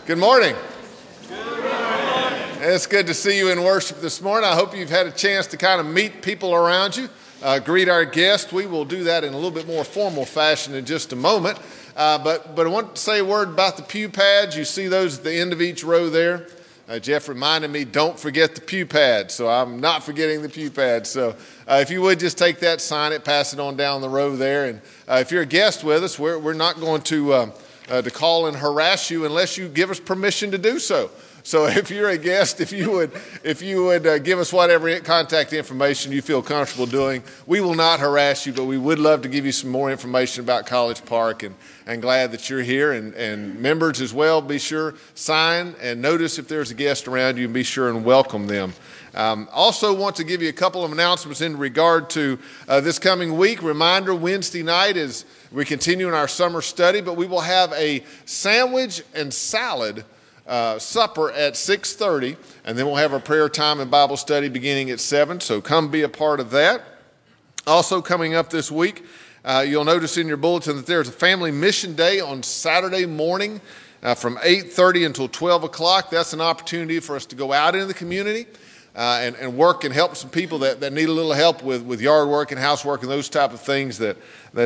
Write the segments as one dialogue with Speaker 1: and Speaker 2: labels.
Speaker 1: Good morning. It's good to see you in worship this morning. I hope you've had a chance to kind of meet people around you, greet our guests. We will do that in a little bit more formal fashion in just a moment. But I want to say a word about the pew pads. You see those at the end of each row there. Jeff reminded me, don't forget the pew pads. So I'm not forgetting the pew pads. So if you would just take that, sign it, pass it on down the row there. And if you're a guest with us, we're not going to call and harass you unless you give us permission to do so. So if you're a guest, if you would give us whatever contact information you feel comfortable doing, we will not harass you, but we would love to give you some more information about College Park, and glad that you're here. And members as well, be sure, sign and notice if there's a guest around you, and be sure and welcome them. Also want to give you a couple of announcements in regard to this coming week. Reminder, Wednesday night is we're continuing our summer study, but we will have a sandwich and salad supper at 6:30, and then we'll have our prayer time and Bible study beginning at 7, so come be a part of that. Also coming up this week, you'll notice in your bulletin that there's a family mission day on Saturday morning from 8:30 until 12 o'clock. That's an opportunity for us to go out into the community and work and help some people that need a little help with yard work and housework and those type of things that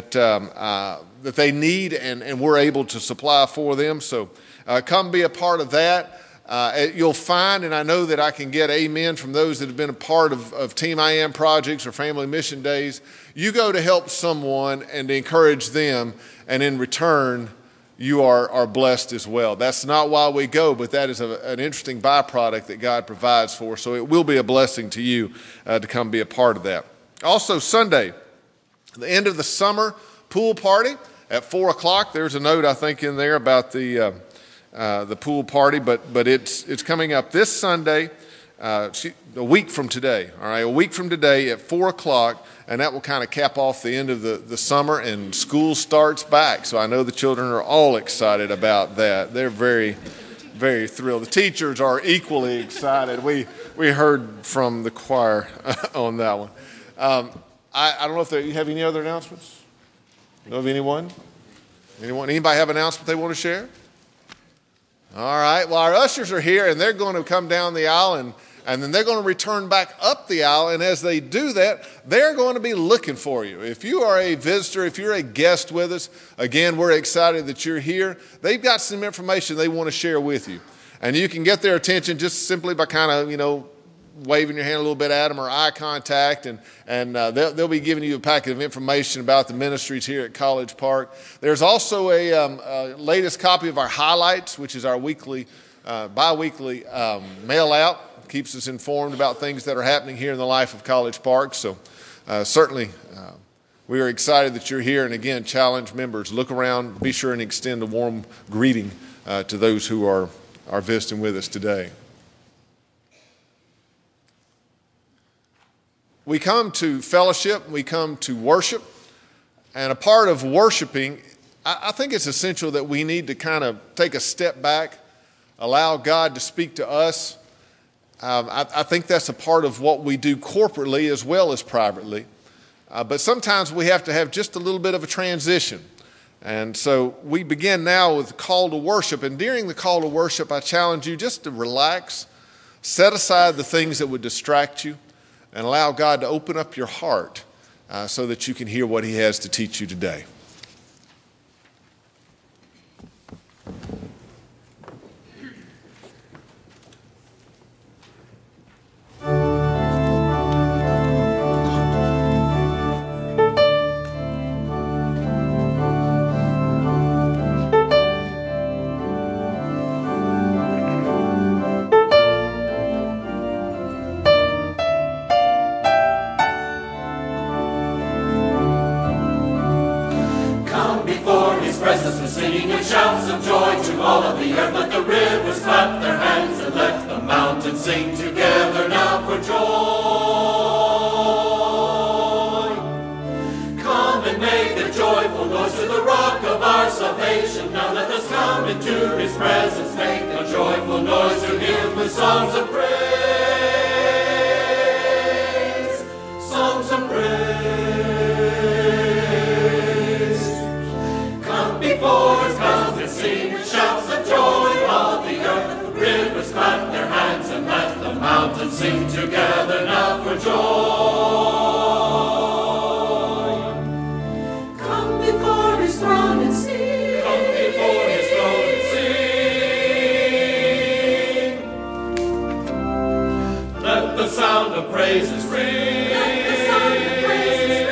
Speaker 1: they need, and we're able to supply for them. So come be a part of that. You'll find, and I know that I can get amen from those that have been a part of Team I Am projects or family mission days. You go to help someone and to encourage them, and in return, you are blessed as well. That's not why we go, but that is an interesting byproduct that God provides for us. So it will be a blessing to you to come be a part of that. Also, Sunday, the end of the summer pool party at 4 o'clock. There's a note, I think, in there about the pool party, but it's coming up this Sunday, a week from today. All right, a week from today at 4 o'clock, and that will kind of cap off the end of the summer, and school starts back. So I know the children are all excited about that. They're very, very thrilled. The teachers are equally excited. We heard from the choir on that one. I don't know if you have any other announcements. Know of anyone? Anybody have an announcement they want to share? All right. Well, our ushers are here, and they're going to come down the aisle, and then they're going to return back up the aisle. And as they do that, they're going to be looking for you. If you are a visitor, if you're a guest with us, again, we're excited that you're here. They've got some information they want to share with you. And you can get their attention just simply by kind of, waving your hand a little bit at them, or eye contact, and they'll be giving you a packet of information about the ministries here at College Park. There's also a latest copy of our highlights, which is our bi-weekly mail out. Keeps us informed about things that are happening here in the life of College Park. So certainly we are excited that you're here, and again, challenge members, look around, be sure and extend a warm greeting to those who are visiting with us today. We come to fellowship, we come to worship, and a part of worshiping, I think it's essential that we need to kind of take a step back, allow God to speak to us. I think that's a part of what we do corporately as well as privately, but sometimes we have to have just a little bit of a transition. And so we begin now with the call to worship, and during the call to worship, I challenge you just to relax, set aside the things that would distract you, and allow God to open up your heart so that you can hear what He has to teach you today.
Speaker 2: Sing together now for joy. Come and make a joyful noise to the rock of our salvation. Now let us come into His presence, make a joyful noise to Him with songs of praise. Songs of praise. Come before us, come and sing with shouts of joy. All the song of praises ring. Let the song of praises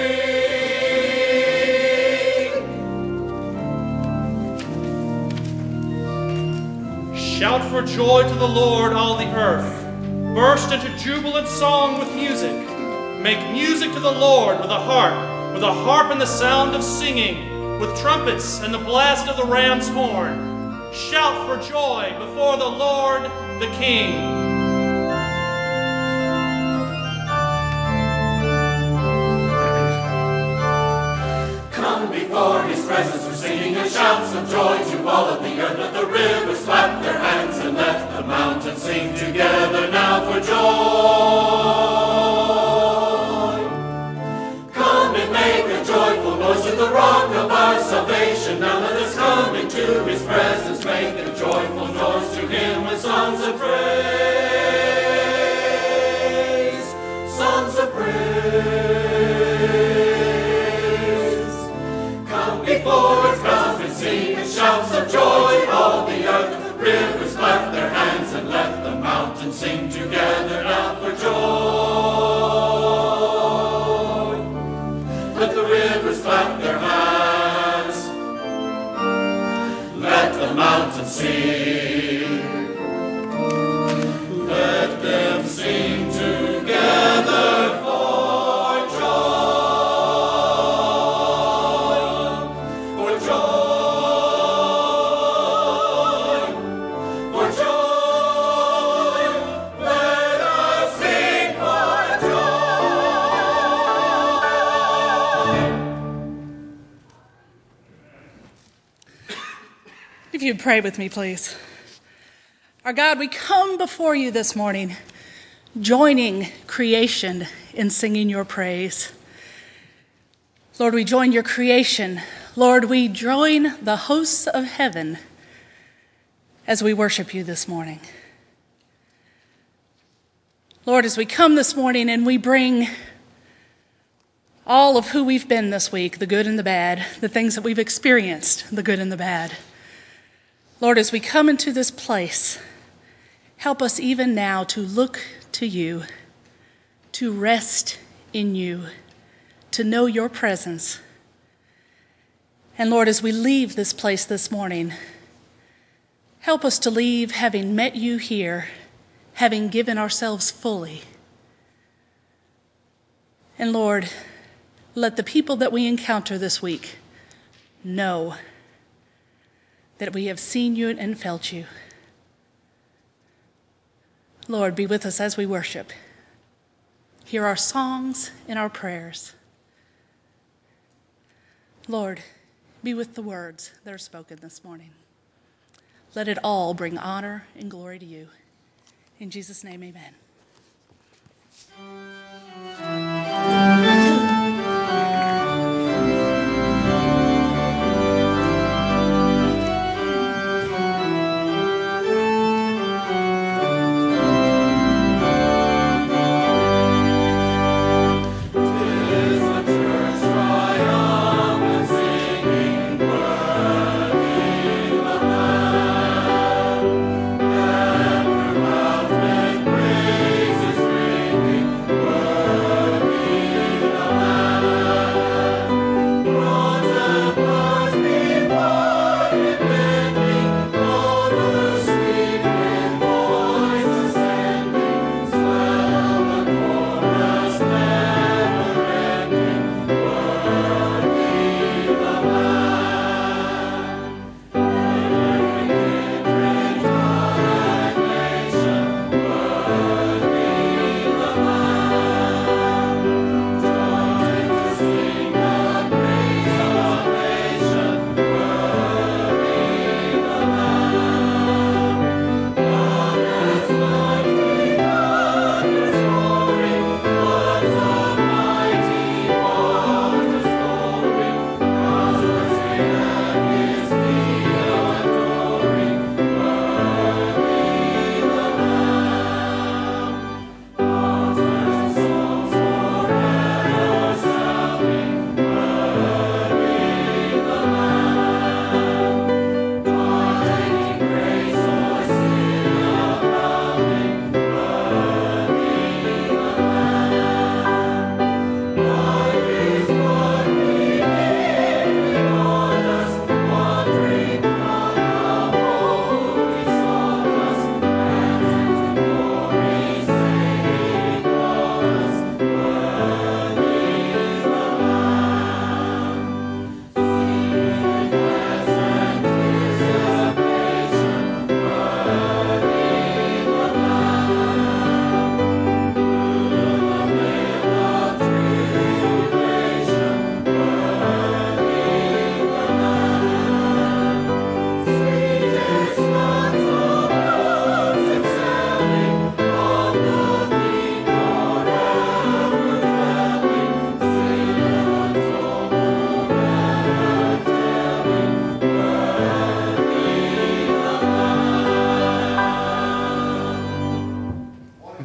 Speaker 3: ring. Shout for joy to the Lord, all the earth. Burst into jubilant song with music. Make music to the Lord with a harp and the sound of singing, with trumpets and the blast of the ram's horn. Shout for joy before the Lord, the King.
Speaker 2: Come before his presence with singing and shouts of joy to all of the earth. Let the rivers clap their hands and let the mountains sing together now for joy. Come and make a joyful noise to the rock of our salvation. Now let us come into his presence, make a joyful noise to him with songs of praise. Songs of praise. Come before his presence and sing in shouts of joy. All the earth, rivers clap their hands and let the mountains sing together now for joy. Let the rivers clap their hands. Let the mountains sing. Let them sing together for joy. For joy. For joy. Let us sing for joy.
Speaker 4: If you'd pray with me, please. Our God, we come before you this morning, joining creation in singing your praise. Lord, we join your creation. Lord, we join the hosts of heaven as we worship you this morning. Lord, as we come this morning and we bring all of who we've been this week, the good and the bad, the things that we've experienced, the good and the bad. Lord, as we come into this place, help us even now to look to you, to rest in you, to know your presence. And Lord, as we leave this place this morning, help us to leave having met you here, having given ourselves fully. And Lord, let the people that we encounter this week know that we have seen you and felt you. Lord, be with us as we worship. Hear our songs and our prayers. Lord, be with the words that are spoken this morning. Let it all bring honor and glory to you. In Jesus' name, amen.
Speaker 2: Praise is ringing, worthy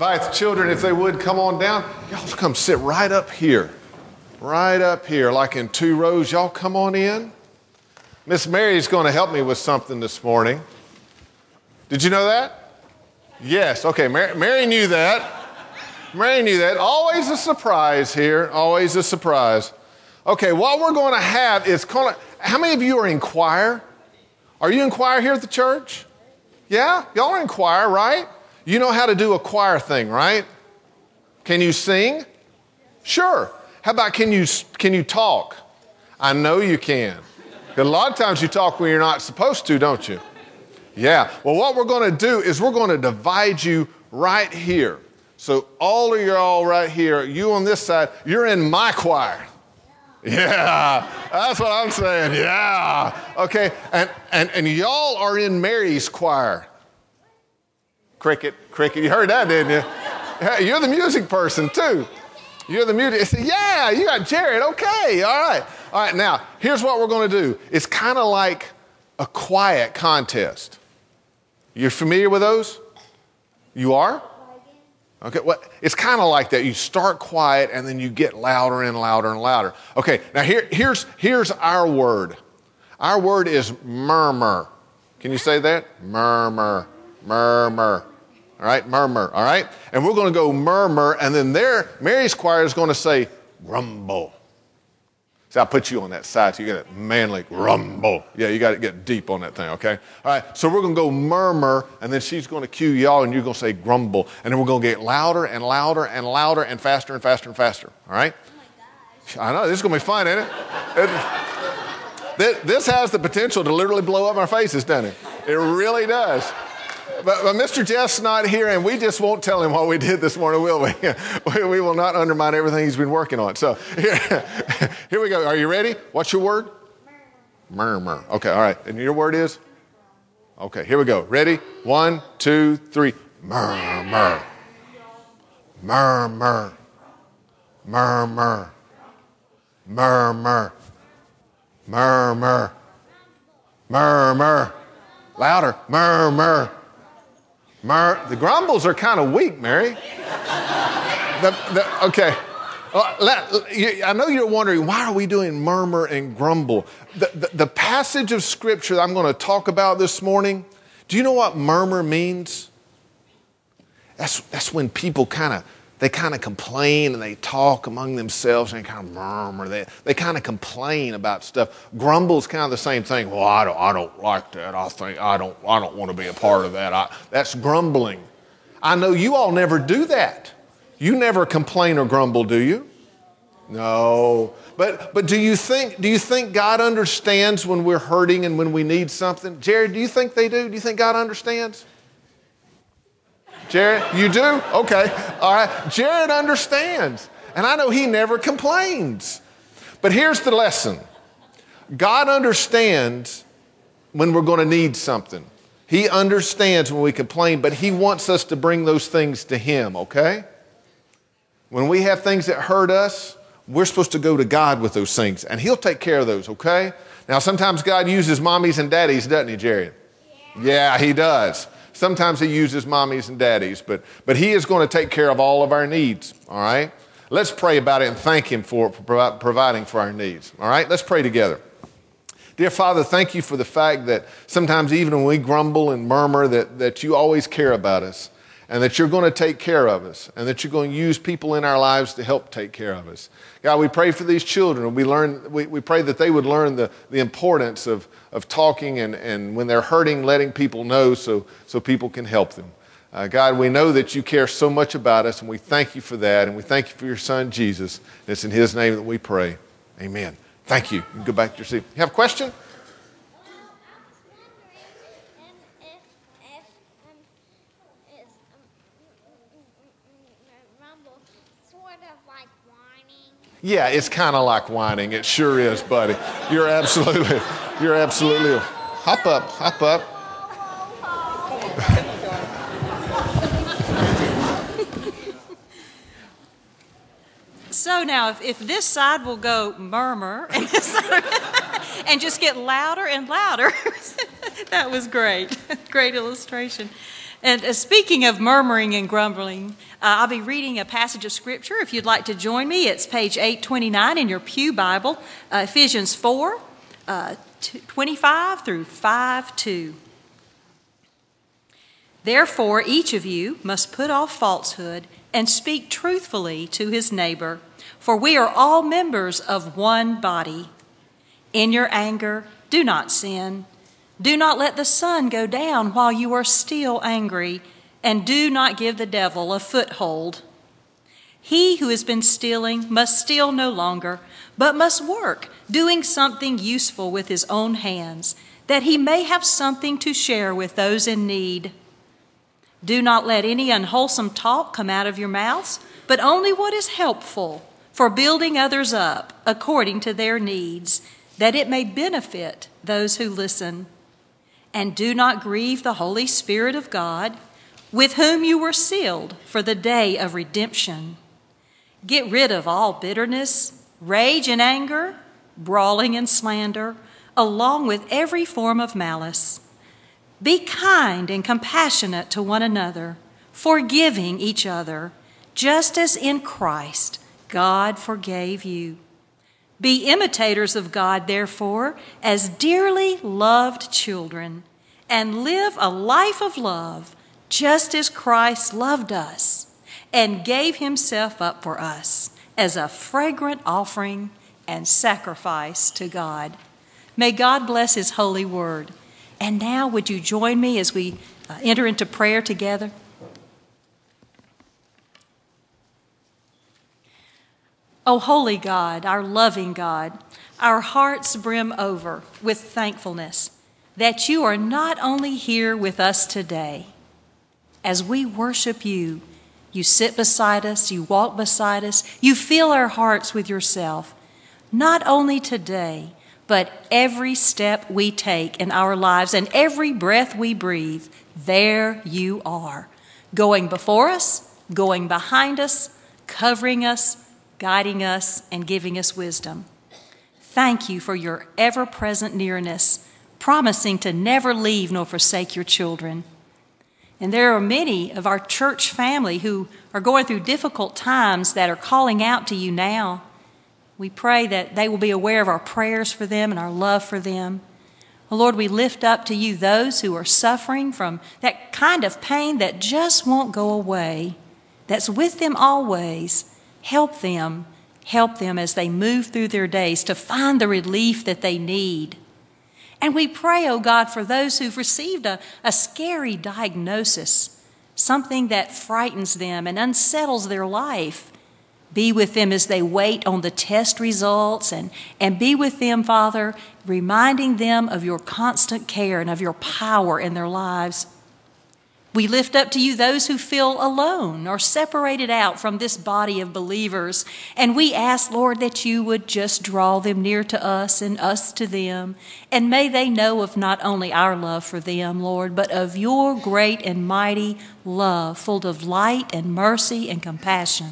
Speaker 1: invite the children, if they would, come on down. Y'all come sit right up here, like in 2 rows. Y'all come on in. Miss Mary's going to help me with something this morning. Did you know that? Yes. Okay, Mary knew that. Mary knew that. Always a surprise here. Always a surprise. Okay, what we're going to have is, how many of you are in choir? Are you in choir here at the church? Yeah? Y'all are in choir, right? You know how to do a choir thing, right? Can you sing? Sure. How about can you talk? I know you can. Because a lot of times you talk when you're not supposed to, don't you? Yeah. Well, what we're going to do is we're going to divide you right here. So all of y'all right here, you on this side, you're in my choir. Yeah, that's what I'm saying. Yeah. Okay. And y'all are in Mary's choir. Cricket. You heard that, didn't you? Hey, you're the music person too. You're the music. Yeah, you got Jared. Okay. All right. Now, here's what we're going to do. It's kind of like a quiet contest. You're familiar with those? You are? Okay, well, it's kind of like that. You start quiet and then you get louder and louder and louder. Okay, now here's our word. Our word is murmur. Can you say that? Murmur. All right, murmur, all right? And we're going to go murmur, and then Mary's choir is going to say grumble. See, I'll put you on that side so you get a manly grumble. Yeah, you got to get deep on that thing, okay? All right, so we're going to go murmur, and then she's going to cue y'all, and you're going to say grumble. And then we're going to get louder and louder and louder and faster and faster and faster, all right? Oh my gosh. I know, this is going to be fun, ain't it? This has the potential to literally blow up our faces, doesn't it? It really does. But Mr. Jeff's not here, and we just won't tell him what we did this morning, will we? We will not undermine everything he's been working on. So here we go. Are you ready? What's your word? Murmur. Okay, all right. And your word is? Okay, here we go. Ready? 1, 2, 3. Murmur. Murmur. Murmur. Murmur. Murmur. Murmur. Louder. Murmur. The grumbles are kind of weak, Mary. Okay. I know you're wondering, why are we doing murmur and grumble? The passage of Scripture that I'm going to talk about this morning, do you know what murmur means? That's when people kind of complain and they talk among themselves and they kind of murmur. They kind of complain about stuff. Grumble's kind of the same thing. Well, I don't like that. I don't want to be a part of that. That's grumbling. I know you all never do that. You never complain or grumble, do you? No. But do you think God understands when we're hurting and when we need something? Jared, do you think they do? Do you think God understands? Jared, you do? Okay. All right. Jared understands. And I know he never complains. But here's the lesson. God understands when we're going to need something. He understands when we complain, but he wants us to bring those things to him, okay? When we have things that hurt us, we're supposed to go to God with those things, and he'll take care of those, okay? Now, sometimes God uses mommies and daddies, doesn't he, Jared? Yeah, he does. Sometimes he uses mommies and daddies, but he is going to take care of all of our needs, all right? Let's pray about it and thank him for providing for our needs, all right? Let's pray together. Dear Father, thank you for the fact that sometimes even when we grumble and murmur that you always care about us and that you're going to take care of us and that you're going to use people in our lives to help take care of us. God, we pray for these children. We pray that they would learn the importance of talking and when they're hurting, letting people know so people can help them. God, we know that you care so much about us, and we thank you for that, and we thank you for your son, Jesus. And it's in his name that we pray. Amen. Thank you. You can go back to your seat. You have a question? Yeah, it's kind of like whining. It sure is, buddy. You're absolutely. Hop up.
Speaker 5: So now, if this side will go murmur and this side and just get louder and louder, that was great. Great illustration. And speaking of murmuring and grumbling, I'll be reading a passage of Scripture. If you'd like to join me, it's page 829 in your Pew Bible, Ephesians 4, 25 through 5:2. Therefore, each of you must put off falsehood and speak truthfully to his neighbor, for we are all members of one body. In your anger, do not sin. Do not let the sun go down while you are still angry, and do not give the devil a foothold. He who has been stealing must steal no longer, but must work, doing something useful with his own hands, that he may have something to share with those in need. Do not let any unwholesome talk come out of your mouths, but only what is helpful for building others up according to their needs, that it may benefit those who listen. And do not grieve the Holy Spirit of God, with whom you were sealed for the day of redemption. Get rid of all bitterness, rage and anger, brawling and slander, along with every form of malice. Be kind and compassionate to one another, forgiving each other, just as in Christ God forgave you. Be imitators of God, therefore, as dearly loved children, and live a life of love, just as Christ loved us and gave himself up for us as a fragrant offering and sacrifice to God. May God bless his holy word. And now, would you join me as we enter into prayer together? O holy God, our loving God, our hearts brim over with thankfulness that you are not only here with us today. As we worship you, you sit beside us, you walk beside us, you fill our hearts with yourself, not only today, but every step we take in our lives and every breath we breathe. There you are, going before us, going behind us, covering us, guiding us, and giving us wisdom. Thank you for your ever-present nearness, promising to never leave nor forsake your children. And there are many of our church family who are going through difficult times that are calling out to you now. We pray that they will be aware of our prayers for them and our love for them. Oh Lord, we lift up to you those who are suffering from that kind of pain that just won't go away, that's with them always. Help them as they move through their days to find the relief that they need. And we pray, oh God, for those who've received a scary diagnosis, something that frightens them and unsettles their life. Be with them as they wait on the test results, and be with them, Father, reminding them of your constant care and of your power in their lives. We lift up to you those who feel alone or separated out from this body of believers. And we ask, Lord, that you would just draw them near to us and us to them. And may they know of not only our love for them, Lord, but of your great and mighty love, full of light and mercy and compassion.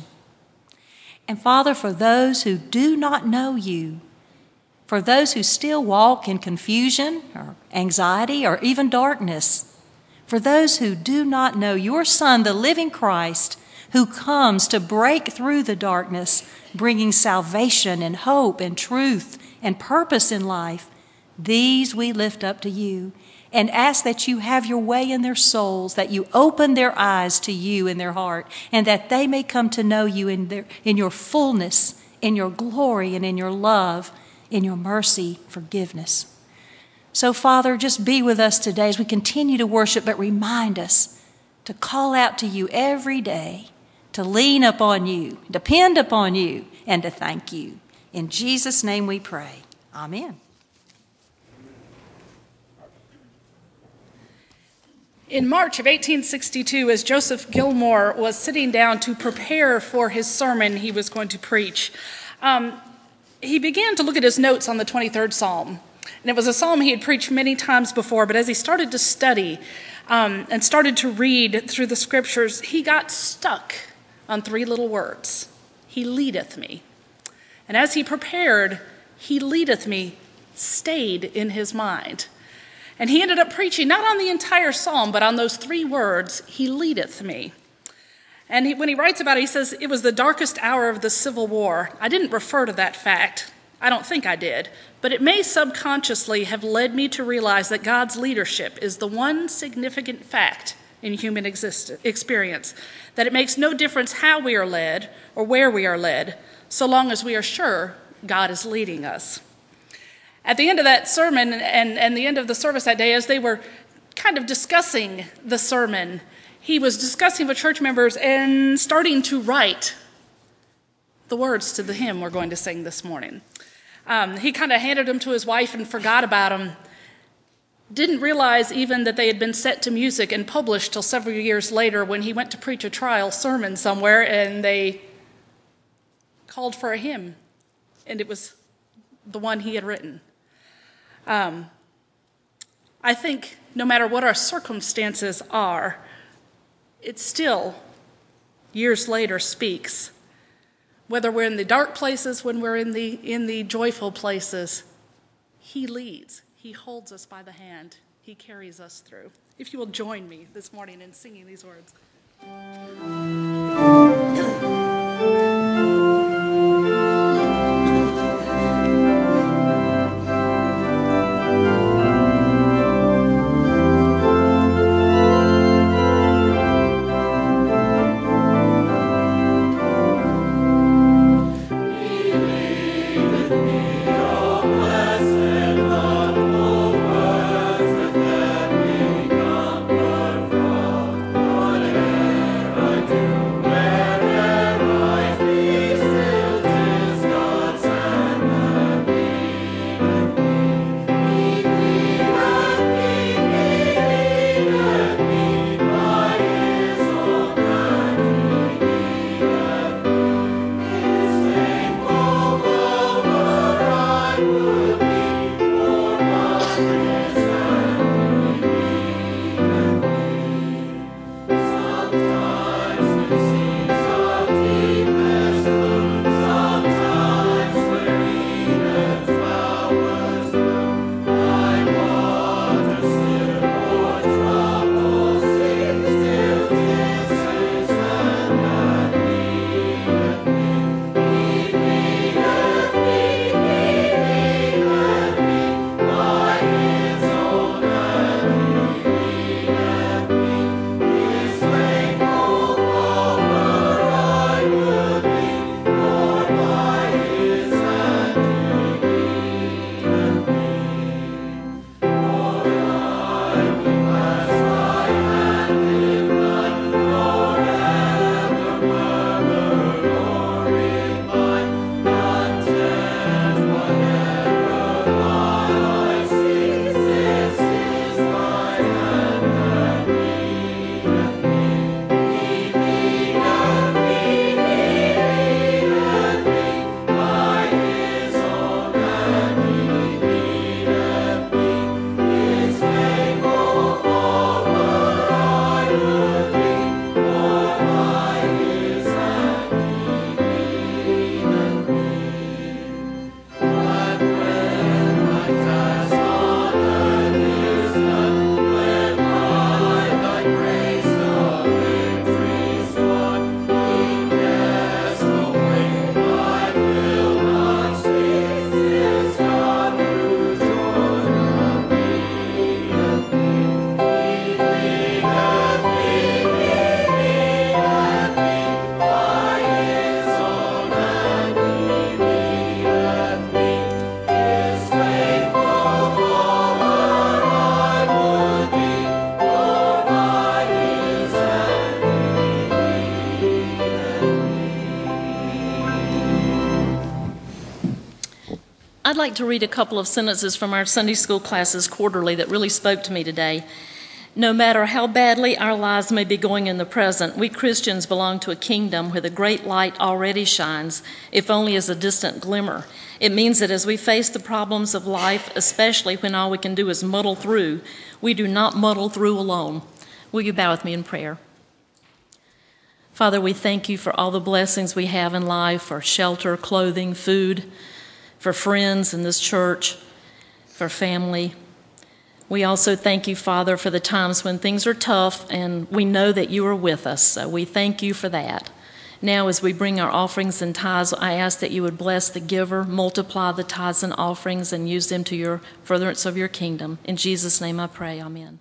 Speaker 5: And Father, for those who do not know you, for those who still walk in confusion or anxiety or even darkness, for those who do not know your Son, the living Christ, who comes to break through the darkness, bringing salvation and hope and truth and purpose in life, these we lift up to you and ask that you have your way in their souls, that you open their eyes to you in their heart, and that they may come to know you in your fullness, in your glory, and in your love, in your mercy, forgiveness. So, Father, just be with us today as we continue to worship, but remind us to call out to you every day, to lean upon you, depend upon you, and to thank you. In Jesus' name we pray. Amen.
Speaker 4: In March of 1862, as Joseph Gilmore was sitting down to prepare for his sermon he was going to preach, he began to look at his notes on the 23rd Psalm. And it was a psalm he had preached many times before, but as he started to study and started to read through the scriptures, he got stuck on three little words. He leadeth me. And as he prepared, he leadeth me stayed in his mind. And he ended up preaching not on the entire psalm, but on those 3 words, "He leadeth me." And when he writes about it, he says, "It was the darkest hour of the Civil War. I didn't refer to that fact. I don't think I did. But it may subconsciously have led me to realize that God's leadership is the one significant fact in human experience, that it makes no difference how we are led or where we are led, so long as we are sure God is leading us." At the end of that sermon and the end of the service that day, as they were kind of discussing the sermon, he was discussing with church members and starting to write the words to the hymn we're going to sing this morning. He kind of handed them to his wife and forgot about them. Didn't realize even that they had been set to music and published till several years later when he went to preach a trial sermon somewhere and they called for a hymn, and it was the one he had written. I think no matter what our circumstances are, it still, years later, speaks. Whether we're in the dark places, when we're in the joyful places, he leads. He holds us by the hand. He carries us through. If you will join me this morning in singing these words.
Speaker 6: I'd like to read a couple of sentences from our Sunday school classes quarterly that really spoke to me today. No matter how badly our lives may be going in the present, we Christians belong to a kingdom where the great light already shines, if only as a distant glimmer. It means that as we face the problems of life, especially when all we can do is muddle through, we do not muddle through alone. Will you bow with me in prayer? Father, we thank you for all the blessings we have in life, for shelter, clothing, food, for friends in this church, for family. We also thank you, Father, for the times when things are tough and we know that you are with us. So we thank you for that. Now, as we bring our offerings and tithes, I ask that you would bless the giver, multiply the tithes and offerings, and use them to your furtherance of your kingdom. In Jesus' name I pray, amen.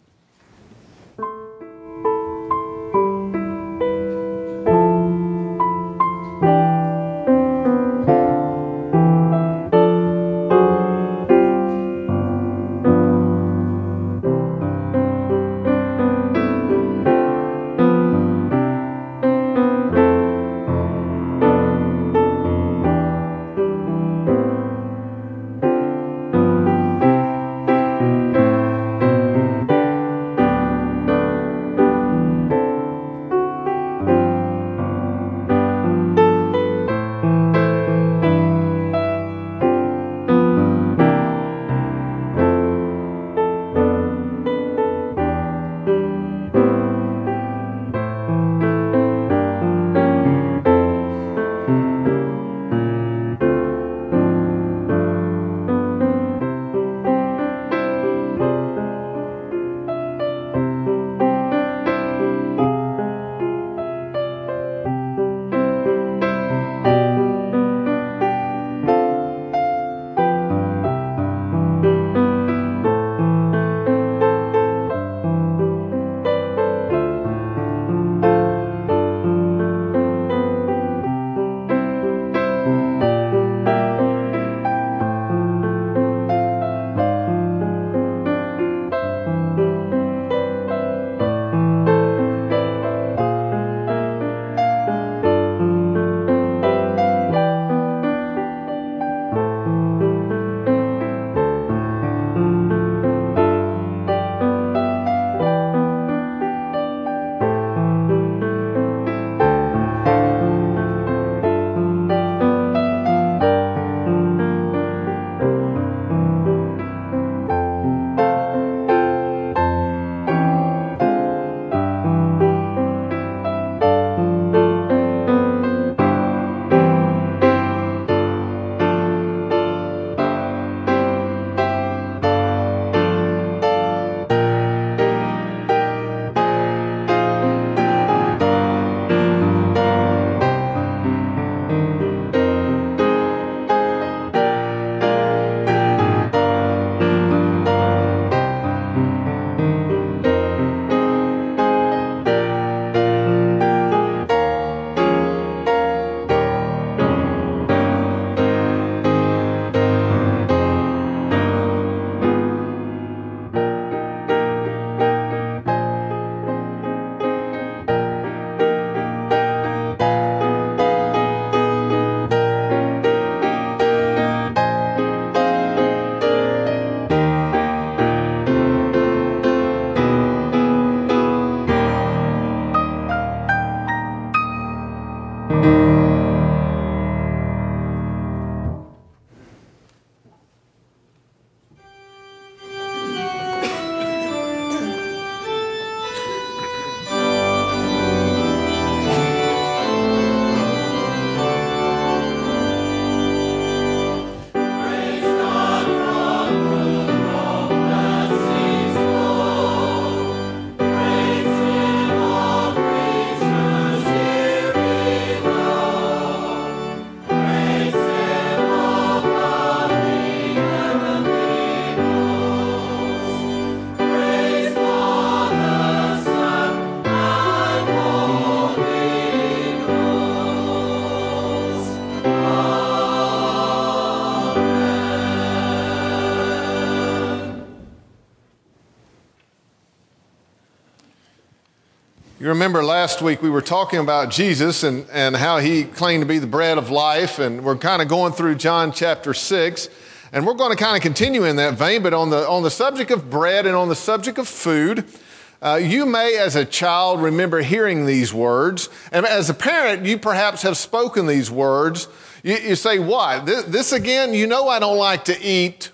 Speaker 1: You remember last week we were talking about Jesus and how he claimed to be the bread of life, and we're kind of going through John chapter 6, and we're going to kind of continue in that vein, but on the subject of bread and on the subject of food. You may, as a child, remember hearing these words, and as a parent, you perhaps have spoken these words. You say, what? This again? You know I don't like to eat.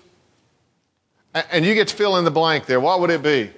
Speaker 1: And you get to fill in the blank there. What would it be?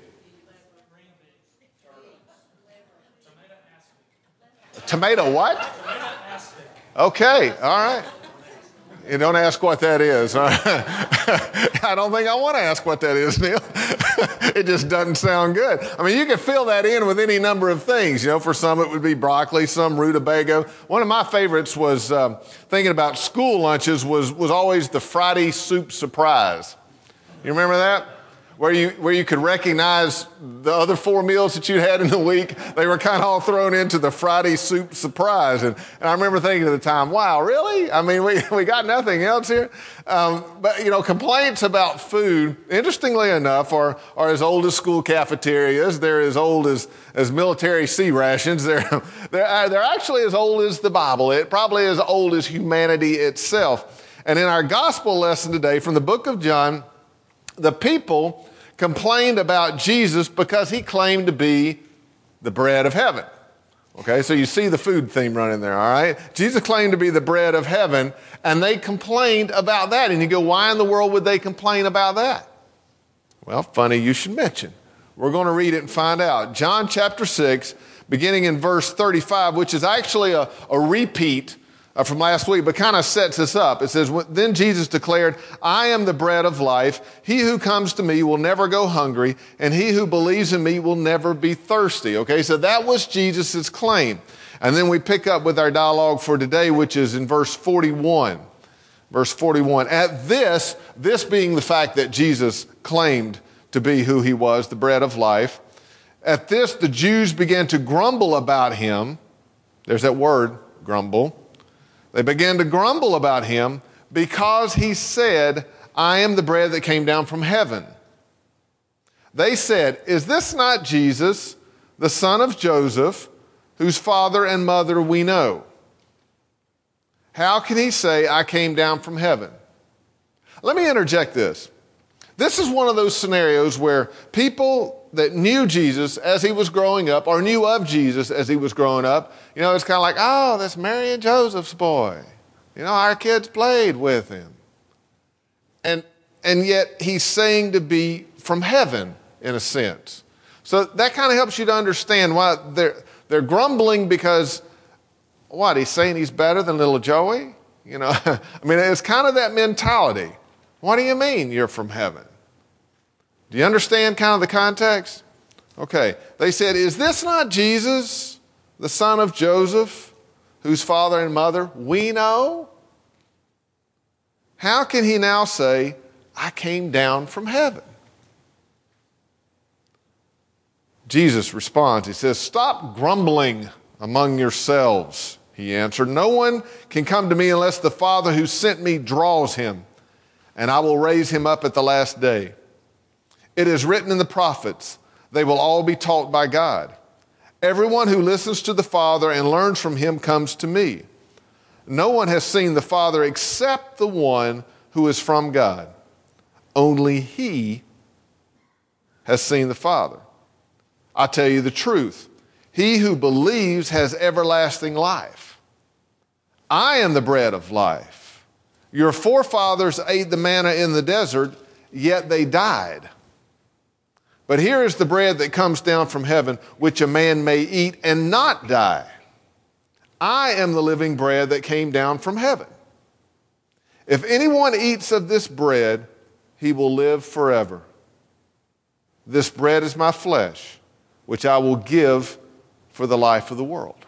Speaker 1: Tomato what? Okay, all right. You don't ask what that is. All right. I don't think I want to ask what that is, Neil. It just doesn't sound good. I mean, you can fill that in with any number of things. For some it would be broccoli, some rutabaga. One of my favorites was, thinking about school lunches, was always the Friday soup surprise. You remember that? Where you could recognize the other 4 meals that you had in the week. They were kind of all thrown into the Friday soup surprise. And I remember thinking at the time, wow, really? I mean, we got nothing else here? But complaints about food, interestingly enough, are as old as school cafeterias. They're as old as military C rations. They're actually as old as the Bible. It probably as old as humanity itself. And in our gospel lesson today from the book of John, the people complained about Jesus because he claimed to be the bread of heaven. Okay, so you see the food theme running there, all right? Jesus claimed to be the bread of heaven, and they complained about that. And you go, why in the world would they complain about that? Well, funny you should mention. We're going to read it and find out. John chapter 6, beginning in verse 35, which is actually a repeat from last week, but kind of sets us up. It says, then Jesus declared, I am the bread of life. He who comes to me will never go hungry, and he who believes in me will never be thirsty. Okay, so that was Jesus' claim. And then we pick up with our dialogue for today, which is in verse 41. Verse 41. At this being the fact that Jesus claimed to be who he was, the bread of life, at this the Jews began to grumble about him. There's that word, grumble. They began to grumble about him because he said, I am the bread that came down from heaven. They said, is this not Jesus, the son of Joseph, whose father and mother we know? How can he say, I came down from heaven? Let me interject this. This is one of those scenarios where people that knew Jesus as he was growing up, or knew of Jesus as he was growing up, it's kind of like, oh, that's Mary and Joseph's boy. Our kids played with him. And yet he's saying to be from heaven in a sense. So that kind of helps you to understand why they're grumbling because, what, he's saying he's better than little Joey? I mean, it's kind of that mentality. What do you mean you're from heaven? Do you understand kind of the context? Okay. They said, is this not Jesus, the son of Joseph, whose father and mother we know? How can he now say, I came down from heaven? Jesus responds. He says, stop grumbling among yourselves, he answered. No one can come to me unless the Father who sent me draws him, and I will raise him up at the last day. It is written in the prophets, they will all be taught by God. Everyone who listens to the Father and learns from him comes to me. No one has seen the Father except the one who is from God. Only he has seen the Father. I tell you the truth. He who believes has everlasting life. I am the bread of life. Your forefathers ate the manna in the desert, yet they died. But here is the bread that comes down from heaven, which a man may eat and not die. I am the living bread that came down from heaven. If anyone eats of this bread, he will live forever. This bread is my flesh, which I will give for the life of the world.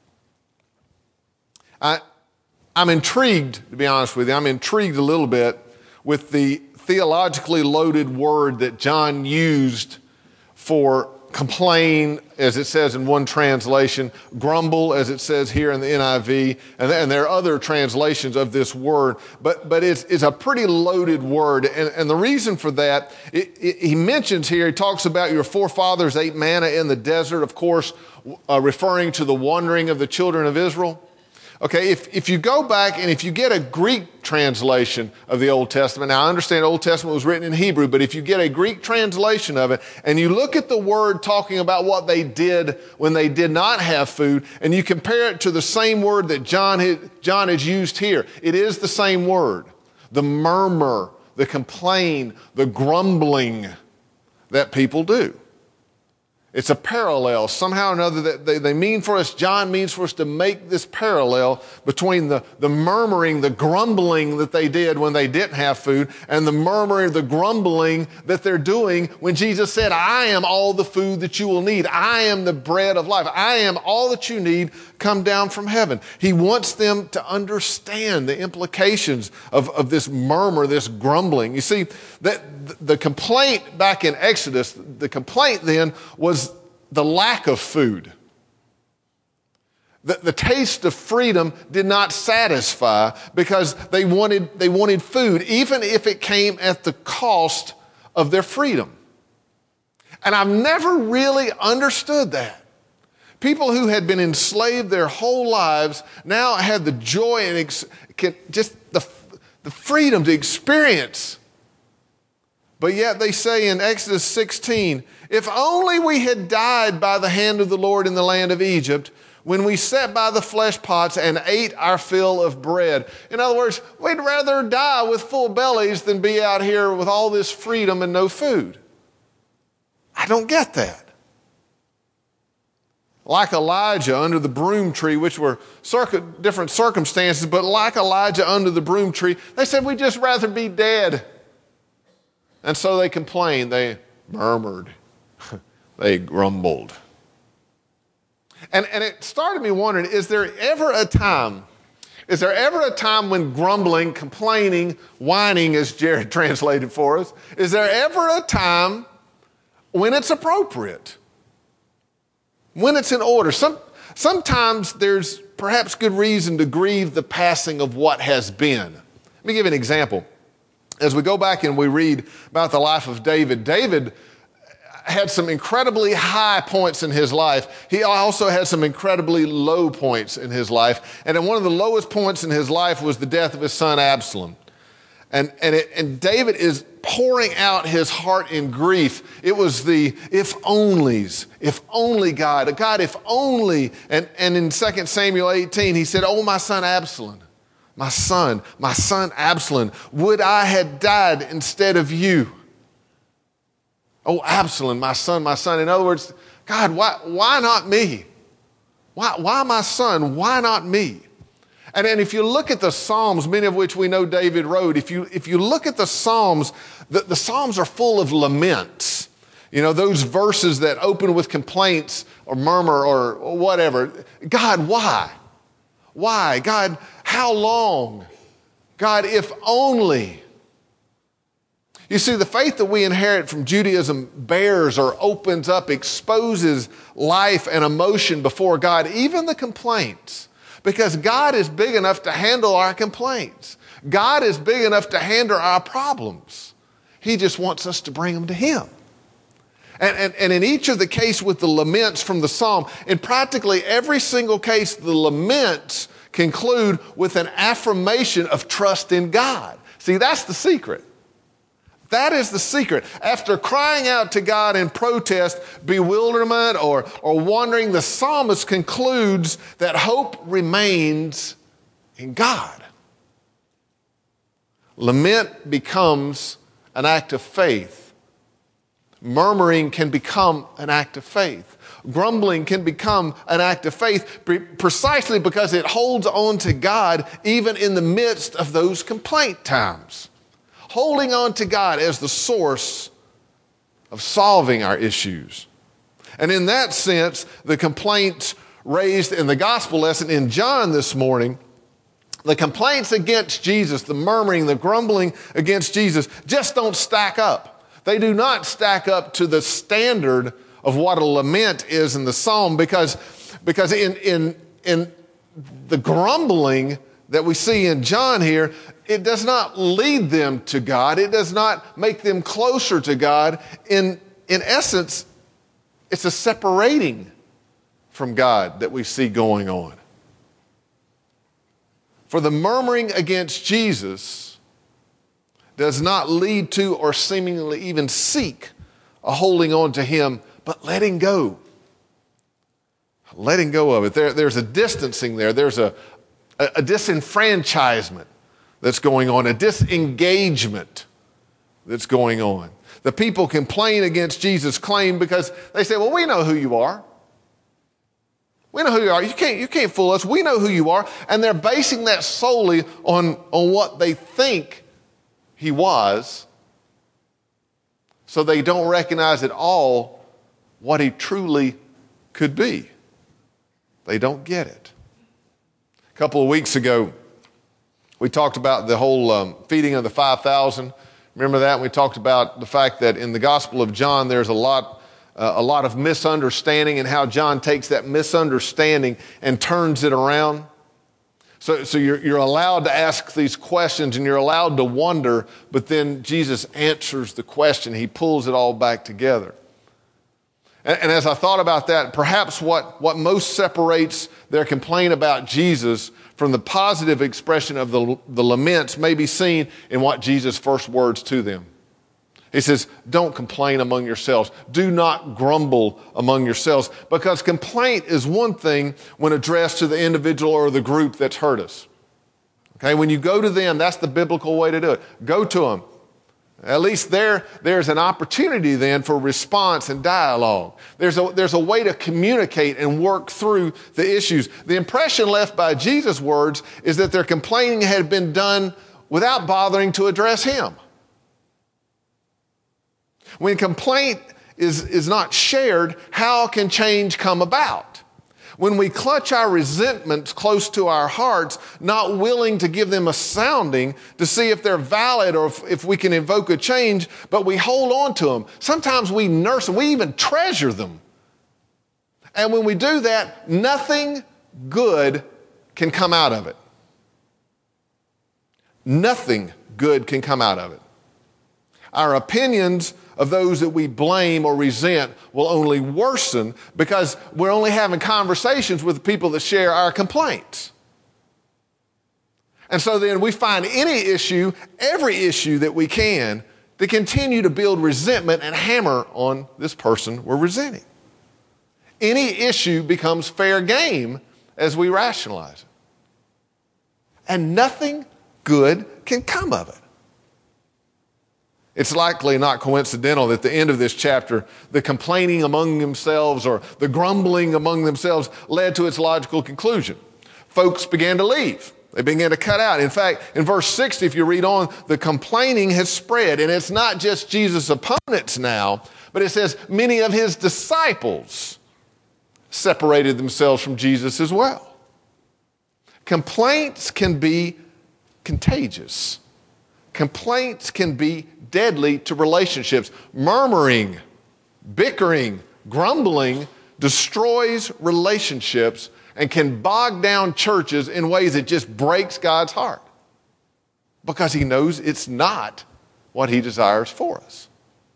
Speaker 1: I'm intrigued, to be honest with you. I'm intrigued a little bit with the theologically loaded word that John used for complain, as it says in one translation, grumble, as it says here in the NIV, and there are other translations of this word, but it's a pretty loaded word, and the reason for that, he mentions here, he talks about your forefathers ate manna in the desert, of course, referring to the wandering of the children of Israel. Okay, if you go back and if you get a Greek translation of the Old Testament, now I understand the Old Testament was written in Hebrew, but if you get a Greek translation of it and you look at the word talking about what they did when they did not have food and you compare it to the same word that John has used here, it is the same word. The murmur, the complain, the grumbling that people do. It's a parallel. Somehow or another, that they mean for us, John means for us to make this parallel between the murmuring, the grumbling that they did when they didn't have food, and the murmuring, the grumbling that they're doing when Jesus said, I am all the food that you will need. I am the bread of life. I am all that you need come down from heaven. He wants them to understand the implications of this murmur, this grumbling. You see, that the complaint back in Exodus, the complaint then was the lack of food. The taste of freedom did not satisfy because they wanted food, even if it came at the cost of their freedom. And I've never really understood that. People who had been enslaved their whole lives now had the joy and just the freedom to experience. But yet they say in Exodus 16, if only we had died by the hand of the Lord in the land of Egypt, when we sat by the flesh pots and ate our fill of bread. In other words, we'd rather die with full bellies than be out here with all this freedom and no food. I don't get that. Like Elijah under the broom tree, which were different circumstances, but like Elijah under the broom tree, they said, we'd just rather be dead. And so they complained, they murmured, they grumbled. And it started me wondering, is there ever a time when grumbling, complaining, whining, as Jared translated for us, is there ever a time when it's appropriate? When it's in order? Sometimes there's perhaps good reason to grieve the passing of what has been. Let me give you an example. As we go back and we read about the life of David, David had some incredibly high points in his life. He also had some incredibly low points in his life. And one of the lowest points in his life was the death of his son Absalom. And David is pouring out his heart in grief. It was the if onlys, if only God, if only. And in 2 Samuel 18, he said, oh, my son Absalom, my son Absalom, would I had died instead of you. Oh, Absalom, my son. In other words, God, why not me? Why my son? Why not me? And if you look at the Psalms, many of which we know David wrote, if you look at the Psalms, the Psalms are full of laments. You know, those verses that open with complaints or murmur or whatever. God, why? Why? God, how long? God, if only. You see, the faith that we inherit from Judaism bears or opens up, exposes life and emotion before God, even the complaints. Because God is big enough to handle our complaints. God is big enough to handle our problems. He just wants us to bring them to Him. And in each of the case with the laments from the Psalm, in practically every single case, the laments conclude with an affirmation of trust in God. See, that's the secret. That is the secret. After crying out to God in protest, bewilderment, or wondering, the psalmist concludes that hope remains in God. Lament becomes an act of faith. Murmuring can become an act of faith. Grumbling can become an act of faith precisely because it holds on to God even in the midst of those complaint times. Holding on to God as the source of solving our issues. And in that sense, the complaints raised in the gospel lesson in John this morning, the complaints against Jesus, the murmuring, the grumbling against Jesus, just don't stack up. They do not stack up to the standard of what a lament is in the psalm because in the grumbling that we see in John here, it does not lead them to God. It does not make them closer to God. In essence, it's a separating from God that we see going on. For the murmuring against Jesus does not lead to or seemingly even seek a holding on to Him, but letting go. Letting go of it. There's a distancing there. There's a disenfranchisement that's going on, a disengagement that's going on. The people complain against Jesus' claim because they say, well, we know who you are. We know who you are. You can't fool us. We know who you are. And they're basing that solely on what they think he was. So they don't recognize at all what he truly could be. They don't get it. A couple of weeks ago, we talked about the whole feeding of the 5,000. Remember that? We talked about the fact that in the Gospel of John, there's a lot of misunderstanding and how John takes that misunderstanding and turns it around. So you're allowed to ask these questions and you're allowed to wonder, but then Jesus answers the question. He pulls it all back together. And as I thought about that, perhaps what most separates their complaint about Jesus from the positive expression of the laments may be seen in what Jesus' first words to them. He says, don't complain among yourselves. Do not grumble among yourselves. Because complaint is one thing when addressed to the individual or the group that's hurt us. Okay, when you go to them, that's the biblical way to do it. Go to them. At least there's an opportunity then for response and dialogue. There's a way to communicate and work through the issues. The impression left by Jesus' words is that their complaining had been done without bothering to address him. When complaint is not shared, how can change come about? When we clutch our resentments close to our hearts, not willing to give them a sounding to see if they're valid or if we can evoke a change, but we hold on to them. Sometimes we nurse them. We even treasure them. And when we do that, nothing good can come out of it. Nothing good can come out of it. Our opinions of those that we blame or resent will only worsen because we're only having conversations with the people that share our complaints. And so then we find any issue, every issue that we can, to continue to build resentment and hammer on this person we're resenting. Any issue becomes fair game as we rationalize it. And nothing good can come of it. It's likely not coincidental that at the end of this chapter, the complaining among themselves or the grumbling among themselves led to its logical conclusion. Folks began to leave. They began to cut out. In fact, in verse 60, if you read on, the complaining has spread. And it's not just Jesus' opponents now, but it says many of his disciples separated themselves from Jesus as well. Complaints can be contagious. Complaints can be deadly to relationships. Murmuring, bickering, grumbling destroys relationships and can bog down churches in ways that just breaks God's heart because he knows it's not what he desires for us.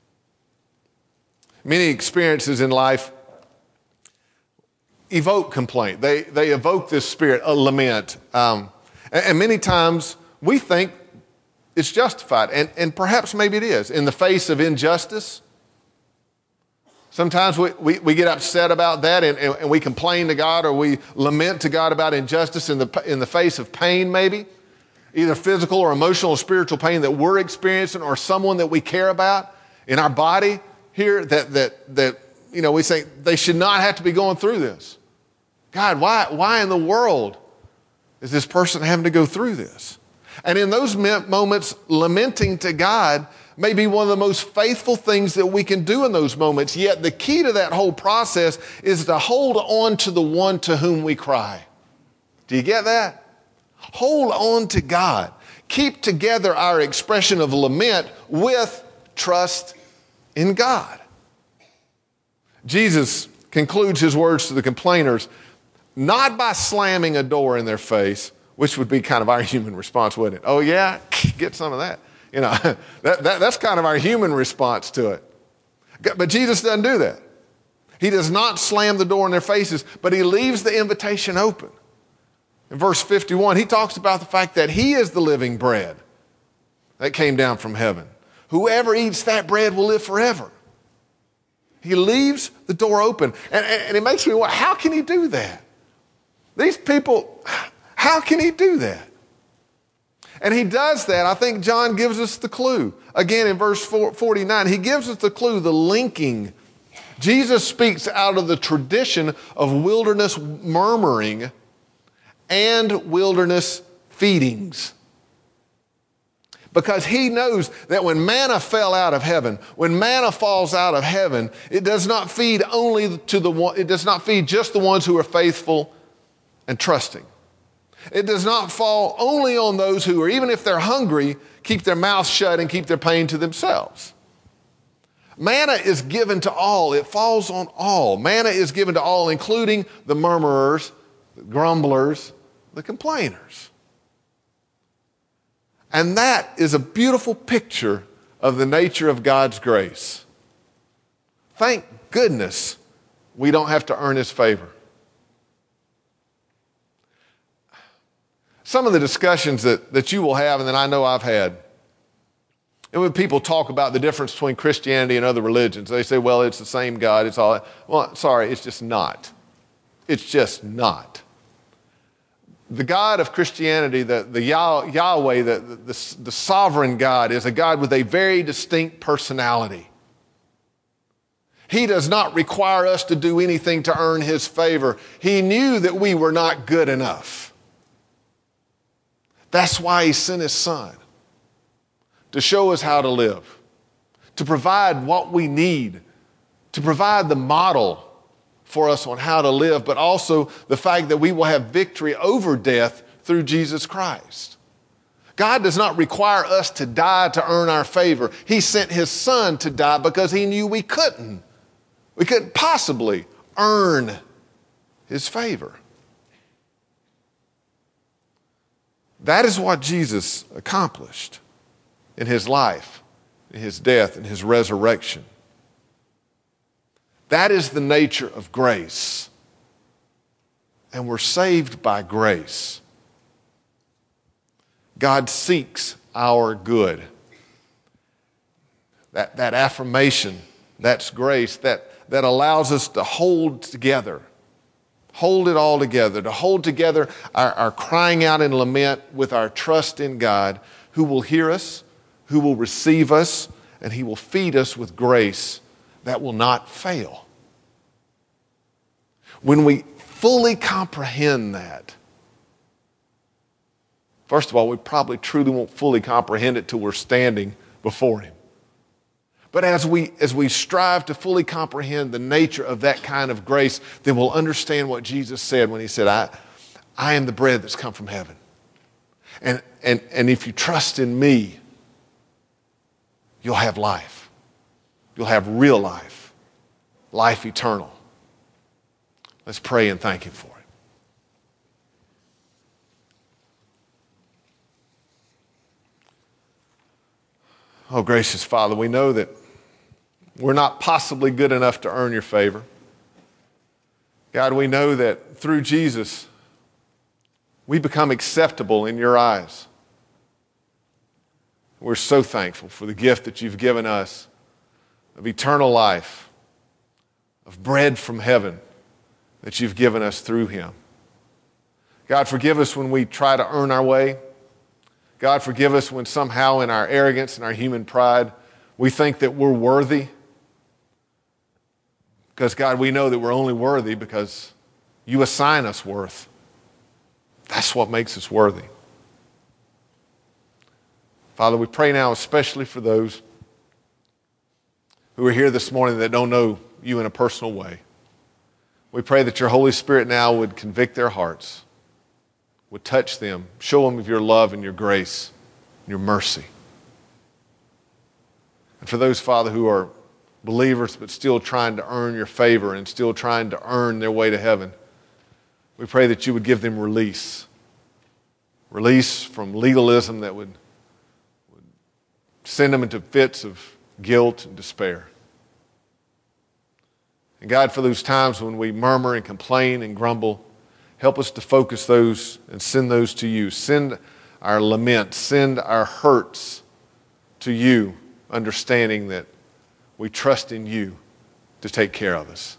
Speaker 1: Many experiences in life evoke complaint. They evoke this spirit, a lament. And many times we think it's justified, and perhaps maybe it is. In the face of injustice, sometimes we get upset about that and we complain to God or we lament to God about injustice in the face of pain maybe, either physical or emotional or spiritual pain that we're experiencing or someone that we care about in our body here that we say they should not have to be going through this. God, why in the world is this person having to go through this? And in those moments, lamenting to God may be one of the most faithful things that we can do in those moments. Yet the key to that whole process is to hold on to the one to whom we cry. Do you get that? Hold on to God. Keep together our expression of lament with trust in God. Jesus concludes his words to the complainers not by slamming a door in their face, which would be kind of our human response, wouldn't it? Oh yeah, get some of that. That's kind of our human response to it. But Jesus doesn't do that. He does not slam the door in their faces, but he leaves the invitation open. In verse 51, he talks about the fact that he is the living bread that came down from heaven. Whoever eats that bread will live forever. He leaves the door open. And it makes me wonder, how can he do that? These people, how can he do that? And he does that. I think John gives us the clue. Again, in verse 49, he gives us the clue, the linking. Jesus speaks out of the tradition of wilderness murmuring and wilderness feedings. Because he knows that when manna fell out of heaven, when manna falls out of heaven, it does not feed just the ones who are faithful and trusting. It does not fall only on those who are, even if they're hungry, keep their mouths shut and keep their pain to themselves. Manna is given to all. It falls on all. Manna is given to all, including the murmurers, the grumblers, the complainers. And that is a beautiful picture of the nature of God's grace. Thank goodness we don't have to earn his favor. Some of the discussions that you will have, and that I know I've had, and when people talk about the difference between Christianity and other religions, they say, well, it's the same God, it's all. Well, sorry, it's just not. It's just not. The God of Christianity, the Yahweh, the sovereign God, is a God with a very distinct personality. He does not require us to do anything to earn his favor. He knew that we were not good enough. That's why he sent his son, to show us how to live, to provide what we need, to provide the model for us on how to live, but also the fact that we will have victory over death through Jesus Christ. God does not require us to die to earn our favor. He sent his son to die because he knew we couldn't. We couldn't possibly earn his favor. That is what Jesus accomplished in his life, in his death, in his resurrection. That is the nature of grace. And we're saved by grace. God seeks our good. That affirmation, that's grace, that allows us to hold together. Hold it all together, to hold together our crying out in lament with our trust in God, who will hear us, who will receive us, and he will feed us with grace that will not fail. When we fully comprehend that, first of all, we probably truly won't fully comprehend it till we're standing before him. But as we strive to fully comprehend the nature of that kind of grace, then we'll understand what Jesus said when he said, I am the bread that's come from heaven. And if you trust in me, you'll have life. You'll have real life, life eternal. Let's pray and thank him for it. Oh, gracious Father, we know that we're not possibly good enough to earn your favor. God, we know that through Jesus, we become acceptable in your eyes. We're so thankful for the gift that you've given us of eternal life, of bread from heaven that you've given us through him. God, forgive us when we try to earn our way. God, forgive us when somehow in our arrogance and our human pride, we think that we're worthy. Because, God, we know that we're only worthy because you assign us worth. That's what makes us worthy. Father, we pray now especially for those who are here this morning that don't know you in a personal way. We pray that your Holy Spirit now would convict their hearts, would touch them, show them of your love and your grace and your mercy. And for those, Father, who are believers but still trying to earn your favor and still trying to earn their way to heaven, we pray that you would give them release. Release from legalism that would send them into fits of guilt and despair. And God, for those times when we murmur and complain and grumble, help us to focus those and send those to you. Send our laments, send our hurts to you, understanding that we trust in you to take care of us.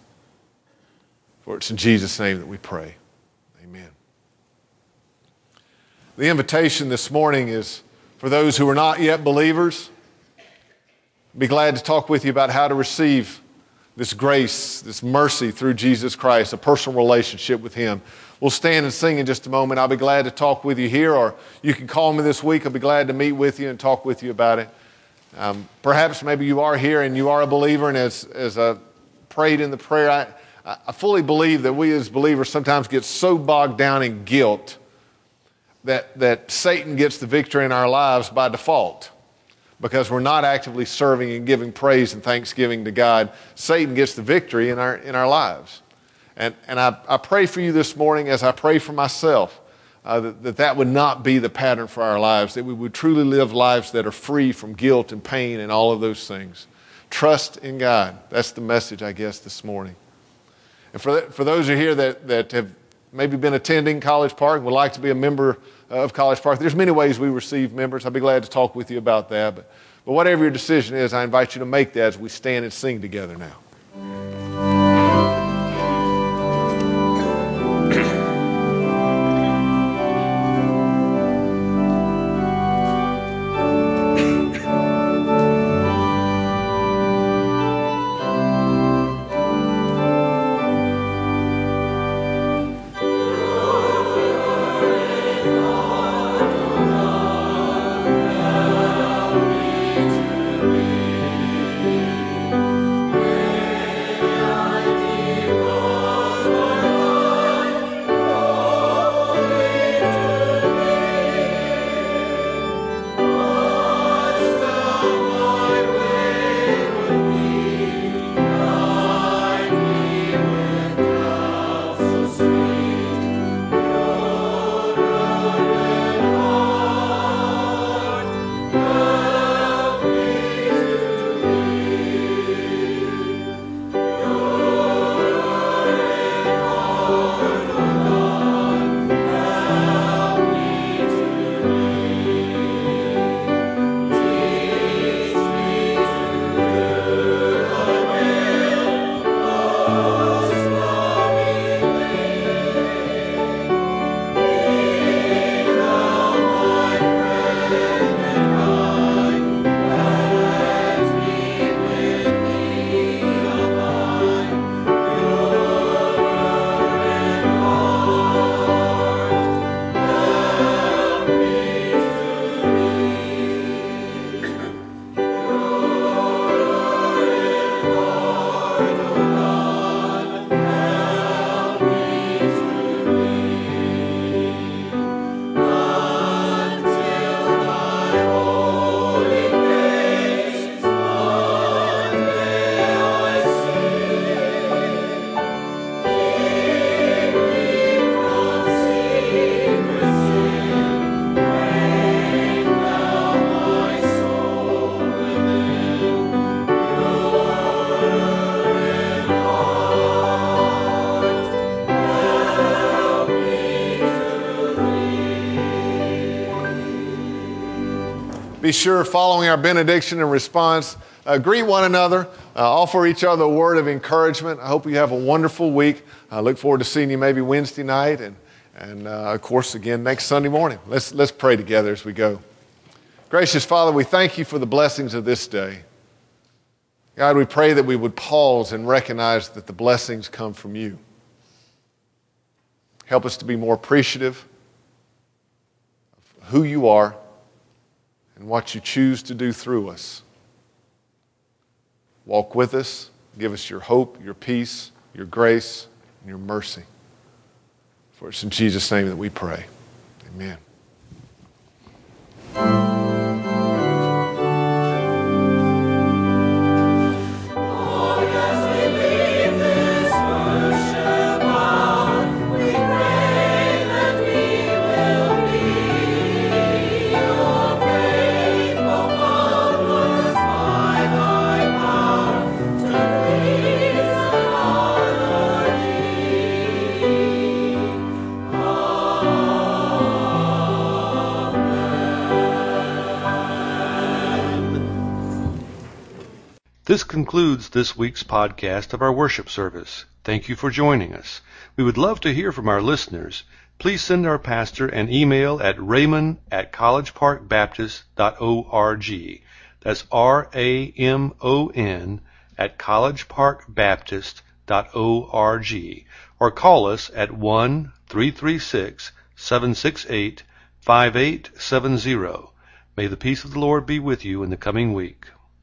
Speaker 1: For it's in Jesus' name that we pray. Amen. The invitation this morning is for those who are not yet believers. Be glad to talk with you about how to receive this grace, this mercy through Jesus Christ, a personal relationship with Him. We'll stand and sing in just a moment. I'll be glad to talk with you here, or you can call me this week. I'll be glad to meet with you and talk with you about it. Perhaps maybe you are here and you are a believer, and as I prayed in the prayer, I fully believe that we as believers sometimes get so bogged down in guilt that Satan gets the victory in our lives by default. Because we're not actively serving and giving praise and thanksgiving to God, Satan gets the victory in our lives. And I pray for you this morning, as I pray for myself, that would not be the pattern for our lives, that we would truly live lives that are free from guilt and pain and all of those things. Trust in God. That's the message, I guess, this morning. And for those who are here that have maybe been attending College Park and would like to be a member of College Park, there's many ways we receive members. I'd be glad to talk with you about that. But whatever your decision is, I invite you to make that as we stand and sing together now. Be sure, following our benediction and response, greet one another, offer each other a word of encouragement. I hope you have a wonderful week. I look forward to seeing you maybe Wednesday night and of course, again, next Sunday morning. Let's pray together as we go. Gracious Father, we thank you for the blessings of this day. God, we pray that we would pause and recognize that the blessings come from you. Help us to be more appreciative of who you are and what you choose to do through us. Walk with us. Give us your hope, your peace, your grace, and your mercy. For it's in Jesus' name that we pray. Amen.
Speaker 7: This concludes this week's podcast of our worship service. Thank you for joining us. We would love to hear from our listeners. Please send our pastor an email at raymond@collegeparkbaptist.org. That's RAMON @collegeparkbaptist.org. Or call us at 1-336-768-5870. May the peace of the Lord be with you in the coming week.